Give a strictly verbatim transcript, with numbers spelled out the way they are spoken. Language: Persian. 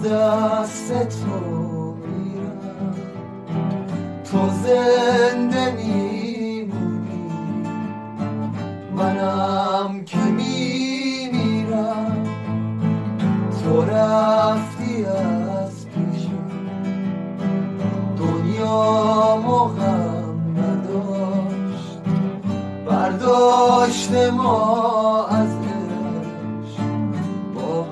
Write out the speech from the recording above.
دست تو میرم، تو زنده میمونی، منم که میمیرم. تو رفتی از پیشم، دنیا مغم نداشت، برداشت ما